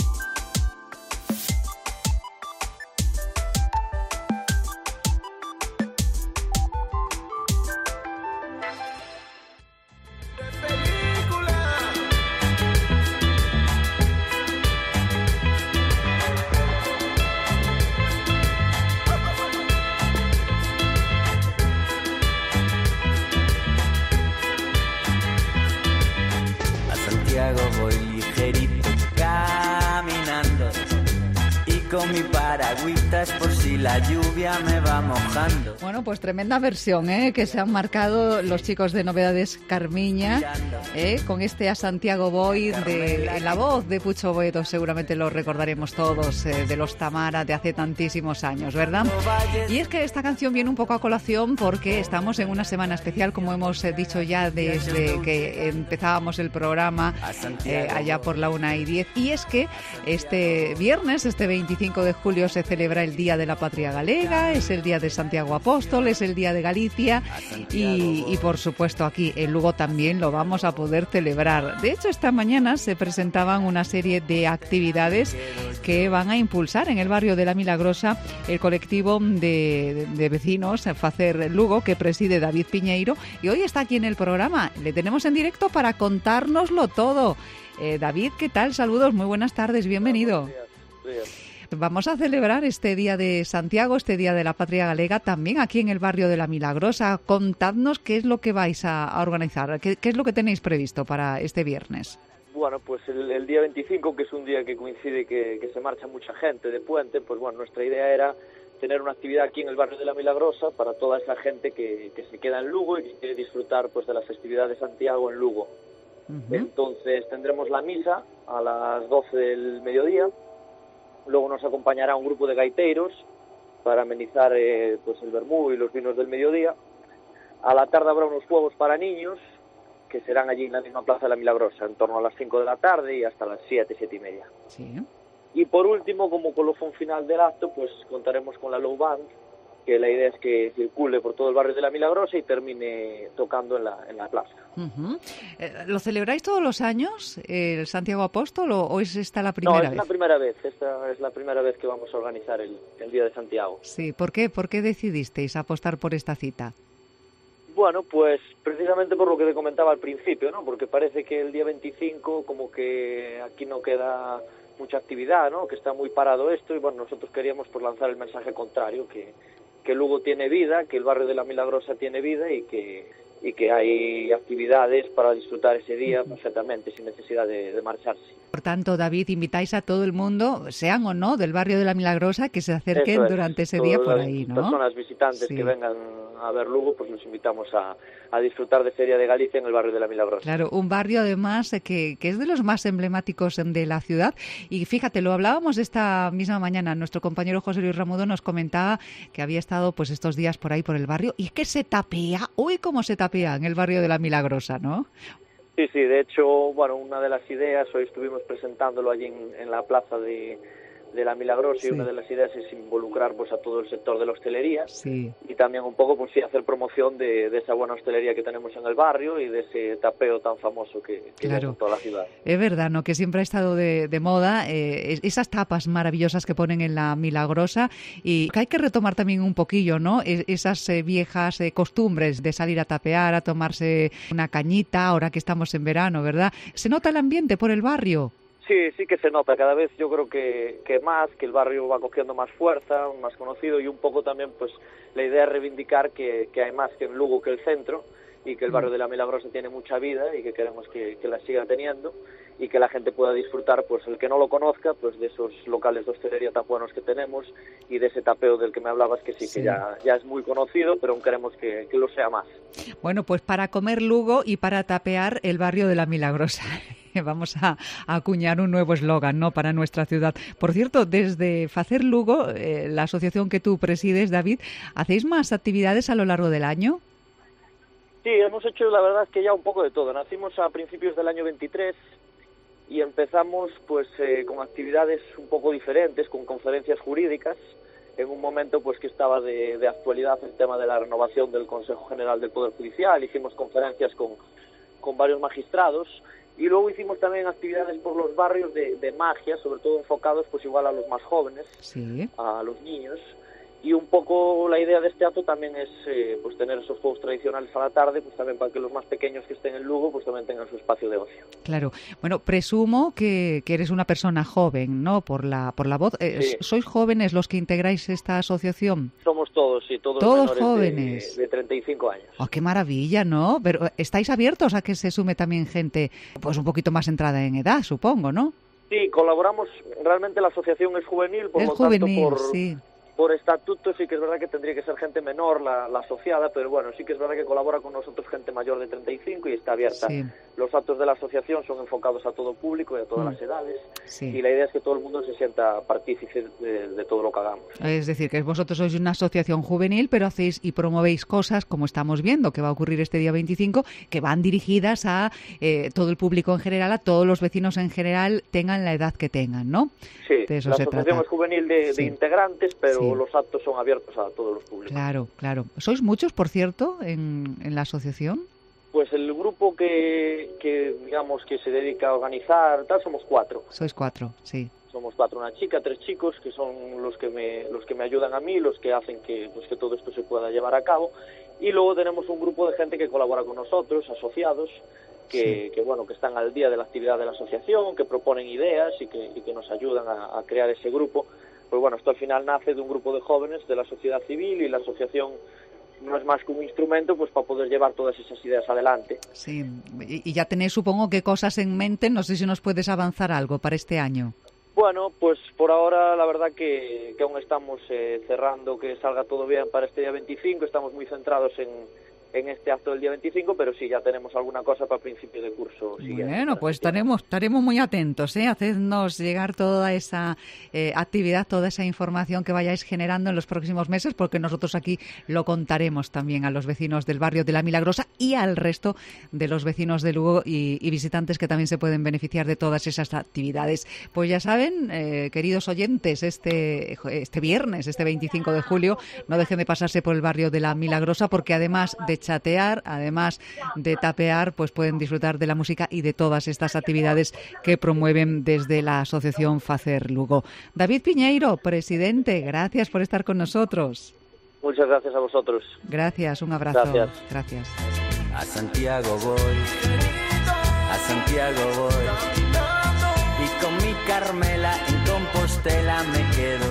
Voy ligerito caminando y con mi paragüitas por si la lluvia me va mojando. Bueno, pues tremenda versión ¿eh? que se han marcado los chicos de Novedades Carmiña ¿eh? con este A Santiago Voy de, en la voz de Pucho Boedo, seguramente lo recordaremos todos, eh, de los Tamara de hace tantísimos años, ¿verdad? Y es que esta canción viene un poco a colación porque estamos en una semana especial, como hemos eh, dicho ya desde que empezábamos el programa eh, allá por la una y diez, y es que este viernes, este veinticinco de julio, se celebra el Día de la Patria Galega, es el Día de Santiago Apóstol, es el Día de Galicia y, y por supuesto aquí en Lugo también lo vamos a poder celebrar. De hecho, esta mañana se presentaban una serie de actividades que van a impulsar en el barrio de La Milagrosa el colectivo de, de vecinos Facer Lugo, que preside David Piñeiro, y hoy está aquí en el programa. Le tenemos en directo para contárnoslo todo. Eh, David, ¿qué tal? Saludos, muy buenas tardes, bienvenido. Vamos a celebrar este Día de Santiago, este Día de la Patria Galega, también aquí en el barrio de La Milagrosa. Contadnos qué es lo que vais a, a organizar, qué, qué es lo que tenéis previsto para este viernes. Bueno, pues el, el día veinticinco, que es un día que coincide que, que se marcha mucha gente de puente, pues bueno, nuestra idea era tener una actividad aquí en el barrio de La Milagrosa para toda esa gente que, que se queda en Lugo y que quiere disfrutar pues de las festividades de Santiago en Lugo. Uh-huh. Entonces tendremos la misa a las doce del mediodía. Luego nos acompañará un grupo de gaiteiros para amenizar eh, pues el vermú y los vinos del mediodía. A la tarde habrá unos juegos para niños que serán allí en la misma plaza de La Milagrosa, en torno a las cinco de la tarde y hasta las siete, siete y media. Sí. Y por último, como colofón final del acto, pues contaremos con la Low Band, que la idea es que circule por todo el barrio de La Milagrosa y termine tocando en la, en la plaza. Uh-huh. eh, ¿Lo celebráis todos los años, el Santiago Apóstol, o, o es esta la primera vez? No, es la primera vez. Esta es la primera vez que vamos a organizar el, el Día de Santiago. Sí, ¿por qué? ¿Por qué decidisteis apostar por esta cita? Bueno, pues precisamente por lo que te comentaba al principio, ¿no? Porque parece que el día veinticinco como que aquí no queda mucha actividad, ¿no? Que está muy parado esto y bueno, nosotros queríamos pues lanzar el mensaje contrario, que, que Lugo tiene vida, que el barrio de La Milagrosa tiene vida y que y que hay actividades para disfrutar ese día perfectamente, sin necesidad de, de marcharse. Por tanto, David, invitáis a todo el mundo, sean o no del barrio de la Milagrosa, que se acerquen es, durante ese día por ahí, ¿no? Personas visitantes sí. que vengan a ver Lugo, pues los invitamos a, a disfrutar de Feria de Galicia en el barrio de la Milagrosa. Claro, un barrio además que, que es de los más emblemáticos de la ciudad. Y fíjate, lo hablábamos esta misma mañana, nuestro compañero José Luis Ramudo nos comentaba que había estado pues estos días por ahí por el barrio y es que se tapea, uy, cómo se tapea en el barrio de la Milagrosa, ¿no? Sí, sí, de hecho, bueno, una de las ideas, hoy estuvimos presentándolo allí en, en la plaza de, de la Milagrosa sí. y una de las ideas es involucrar pues a todo el sector de la hostelería sí. y también un poco pues sí hacer promoción de, de esa buena hostelería que tenemos en el barrio y de ese tapeo tan famoso que, que claro. hay en toda la ciudad. Es verdad, ¿no? Que siempre ha estado de, de moda eh, esas tapas maravillosas que ponen en la Milagrosa y que hay que retomar también un poquillo, ¿no? Es, esas eh, viejas eh, costumbres de salir a tapear, a tomarse una cañita, ahora que estamos en verano, ¿verdad? ¿Se nota el ambiente por el barrio? Sí, sí que se nota, cada vez yo creo que, que más, que el barrio va cogiendo más fuerza, más conocido y un poco también pues la idea es reivindicar que, que hay más que en Lugo que el centro y que el barrio de la Milagrosa tiene mucha vida y que queremos que, que la siga teniendo y que la gente pueda disfrutar, pues el que no lo conozca, pues de esos locales de hostelería tan buenos que tenemos y de ese tapeo del que me hablabas que sí, sí. que ya, ya es muy conocido, pero aún queremos que, que lo sea más. Bueno, pues para comer Lugo y para tapear el barrio de la Milagrosa. Vamos a, a acuñar un nuevo eslogan, ¿no?, para nuestra ciudad. Por cierto, desde Facer Lugo, eh, la asociación que tú presides, David, ¿hacéis más actividades a lo largo del año? Sí, hemos hecho, la verdad es que ya un poco de todo. Nacimos a principios del año veintitrés y empezamos pues eh, con actividades un poco diferentes, con conferencias jurídicas, en un momento pues que estaba de, de actualidad el tema de la renovación del Consejo General del Poder Judicial. Hicimos conferencias con, con varios magistrados. Y luego hicimos también actividades por los barrios de, de magia, sobre todo enfocados pues igual a los más jóvenes, sí. a los niños. Y un poco la idea de este acto también es eh, pues tener esos juegos tradicionales a la tarde, pues también para que los más pequeños que estén en Lugo pues también tengan su espacio de ocio. Claro. Bueno, presumo que, que eres una persona joven, ¿no? Por la por la voz. Eh, sí. ¿Sois jóvenes los que integráis esta asociación? Somos todos, sí, todos, todos menores jóvenes. De, de treinta y cinco años. Oh, qué maravilla, ¿no? Pero ¿estáis abiertos a que se sume también gente pues un poquito más entrada en edad, supongo, no? Sí, colaboramos. Realmente la asociación es juvenil, por es lo juvenil, tanto, por... sí. Por estatuto sí que es verdad que tendría que ser gente menor la, la asociada, pero bueno, sí que es verdad que colabora con nosotros gente mayor de treinta y cinco y está abierta. Sí. Los actos de la asociación son enfocados a todo público y a todas mm. las edades sí. y la idea es que todo el mundo se sienta partícipe de, de todo lo que hagamos. Es decir, que vosotros sois una asociación juvenil, pero hacéis y promovéis cosas, como estamos viendo, que va a ocurrir este día veinticinco, que van dirigidas a eh, todo el público en general, a todos los vecinos en general, tengan la edad que tengan, ¿no? Sí, de eso la se asociación trata. es juvenil de, sí. de integrantes, pero sí. los actos son abiertos a todos los públicos. Claro, claro. ¿Sois muchos, por cierto, en, en la asociación? Pues el grupo que, que, digamos, que se dedica a organizar, tal, somos cuatro. Sois cuatro, sí. Somos cuatro, una chica, tres chicos, que son los que me los que me ayudan a mí, los que hacen que, pues, que todo esto se pueda llevar a cabo. Y luego tenemos un grupo de gente que colabora con nosotros, asociados, que, sí. que bueno, que están al día de la actividad de la asociación, que proponen ideas y que, y que nos ayudan a, a crear ese grupo. Pues bueno, esto al final nace de un grupo de jóvenes de la sociedad civil y la asociación no es más que un instrumento pues para poder llevar todas esas ideas adelante. Sí, y, y ya tenéis supongo que cosas en mente, no sé si nos puedes avanzar algo para este año. Bueno, pues por ahora la verdad que, que aún estamos eh, cerrando que salga todo bien para este día veinticinco, estamos muy centrados en, en este acto del día veinticinco, pero sí, ya tenemos alguna cosa para principio de curso siguiente. Bueno, pues estaremos, estaremos muy atentos, ¿eh? Hacednos llegar toda esa eh, actividad, toda esa información que vayáis generando en los próximos meses, porque nosotros aquí lo contaremos también a los vecinos del barrio de La Milagrosa y al resto de los vecinos de Lugo y, y visitantes que también se pueden beneficiar de todas esas actividades. Pues ya saben, eh, queridos oyentes, este, este viernes, este veinticinco de julio, no dejen de pasarse por el barrio de La Milagrosa, porque además de chatear, además de tapear, pues pueden disfrutar de la música y de todas estas actividades que promueven desde la Asociación Facer Lugo. David Piñeiro, presidente, gracias por estar con nosotros. Muchas gracias a vosotros. Gracias, un abrazo. Gracias. Gracias. A Santiago voy, a Santiago voy, y con mi Carmela en Compostela me quedo yo.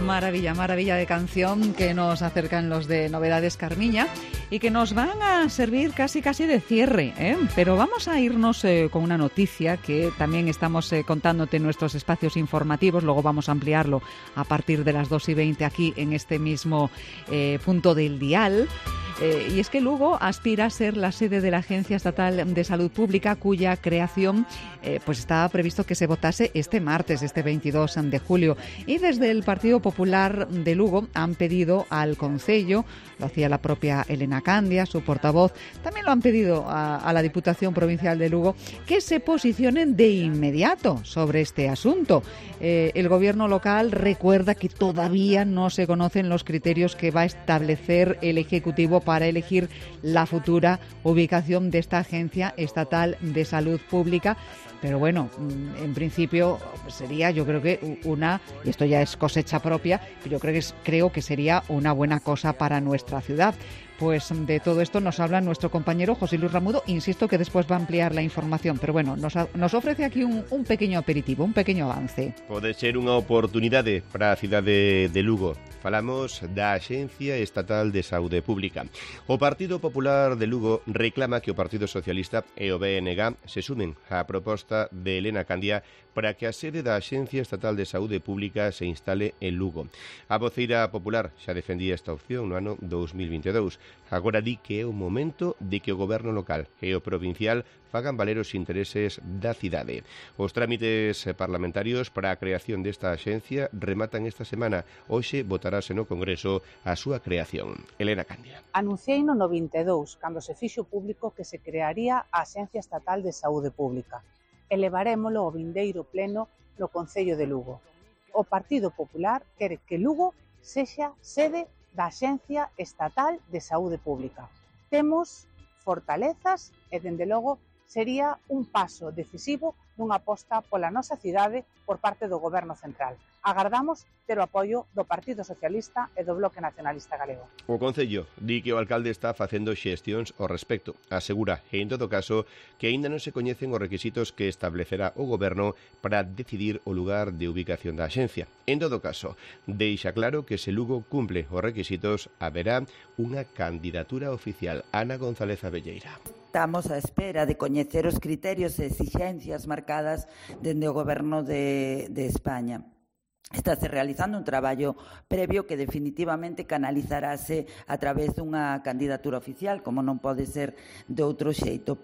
Maravilla, maravilla de canción que nos acercan los de Novedades Carmiña y que nos van a servir casi casi de cierre, ¿eh? Pero vamos a irnos eh, con una noticia que también estamos eh, contándote en nuestros espacios informativos, luego vamos a ampliarlo a partir de las dos y veinte aquí en este mismo eh, punto del dial. Eh, y es que Lugo aspira a ser la sede de la Agencia Estatal de Salud Pública, cuya creación eh, pues estaba previsto que se votase este martes, este veintidós de julio. Y desde el Partido Popular de Lugo han pedido al Concello, lo hacía la propia Elena Candia, su portavoz, también lo han pedido a, a la Diputación Provincial de Lugo, que se posicionen de inmediato sobre este asunto. Eh, el Gobierno local recuerda que todavía no se conocen los criterios que va a establecer el Ejecutivo para elegir la futura ubicación de esta Agencia Estatal de Salud Pública. Pero bueno, en principio sería, yo creo que una, y esto ya es cosecha propia, pero yo creo que, es, creo que sería una buena cosa para nuestra ciudad. Pues de todo esto nos habla nuestro compañero José Luis Ramudo. Insisto que después va a ampliar la información, pero bueno, nos, nos ofrece aquí un, un pequeño aperitivo, un pequeño avance. Pode ser unha oportunidade para a cidade de Lugo. Falamos da Axencia Estatal de Saúde Pública. O Partido Popular de Lugo reclama que o Partido Socialista e o B N G se sumen á proposta de Elena Candia para que a sede da Axencia Estatal de Saúde Pública se instale en Lugo. A voceira popular xa defendía esta opción no ano dous mil vinte e dous. Agora di que é o momento de que o goberno local e o provincial fagan valer os intereses da cidade. Os trámites parlamentarios para a creación desta axencia rematan esta semana. Hoxe votarase no Congreso a súa creación. Elena Candia. Anunciei no vinte e dous, cando se fixo público que se crearía a Axencia Estatal de Saúde Pública. Elevarémolo ao vindeiro pleno no Concello de Lugo. O Partido Popular quere que Lugo sexa sede da Axencia Estatal de Saúde Pública. Temos fortalezas e, dende logo, sería un paso decisivo nunha aposta pola nosa cidade por parte do Goberno Central. Agardamos ter o apoio do Partido Socialista e do Bloque Nacionalista Galego. O Concello di que o alcalde está facendo xestións ao respecto. Asegura, e en todo caso, que aínda non se coñecen os requisitos que establecerá o Goberno para decidir o lugar de ubicación da axencia. En todo caso, deixa claro que se Lugo cumple os requisitos, haberá unha candidatura oficial. Ana González Abelleira. Estamos á espera de coñecer os criterios e exixencias marcadas dende o Goberno de, de España. Estáse realizando un traballo previo que definitivamente canalizarase a través dunha candidatura oficial, como non pode ser de outro xeito.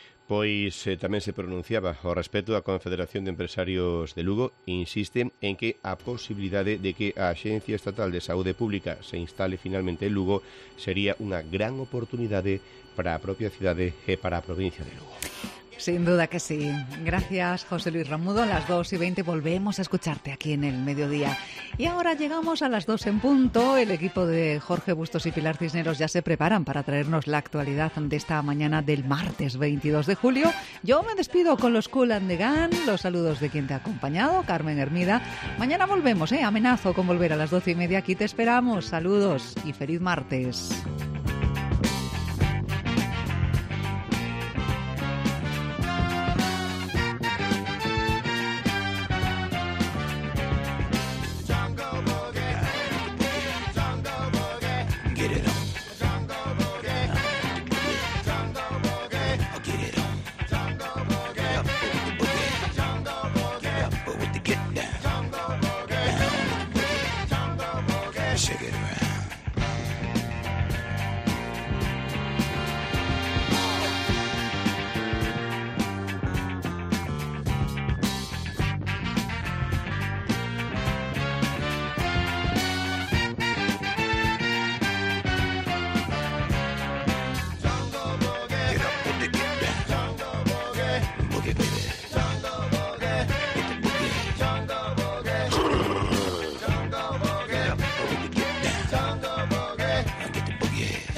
Pois eh, tamén se pronunciaba ao respecto a Confederación de Empresarios de Lugo, insiste en que a posibilidade de que a Axencia Estatal de Saúde Pública se instale finalmente en Lugo sería unha gran oportunidade para a propia cidade e para a provincia de Lugo. Sin duda que sí. Gracias, José Luis Ramudo. A las dos y veinte volvemos a escucharte aquí en el mediodía. Y ahora llegamos a las dos en punto. El equipo de Jorge Bustos y Pilar Cisneros ya se preparan para traernos la actualidad de esta mañana del martes veintidós de julio. Yo me despido con los Kool and the Gang, los saludos de quien te ha acompañado, Carmen Hermida. Mañana volvemos, ¿eh? Amenazo con volver a las doce y media. Aquí te esperamos. Saludos y feliz martes. Yeah.